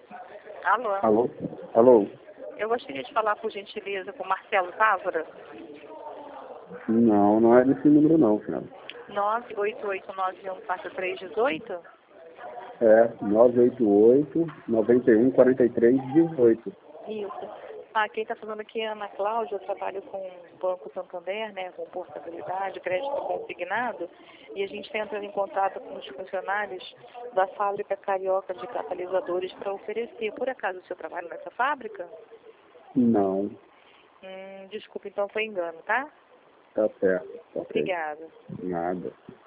Alô? Alô? Alô? Eu gostaria de falar, por gentileza, com o Marcelo Távora. Não, não é desse número não, senhora. 988914318? É 988-91-43-18. Isso. Quem está falando aqui é a Ana Cláudia. Eu trabalho com o Banco Santander, né, com portabilidade, crédito consignado, e a gente está entrando em contato com os funcionários da fábrica carioca de catalisadores para oferecer. Por acaso o senhor trabalha nessa fábrica? Não, Desculpa, então foi engano, tá? tá certo. Ok. Obrigada. Nada.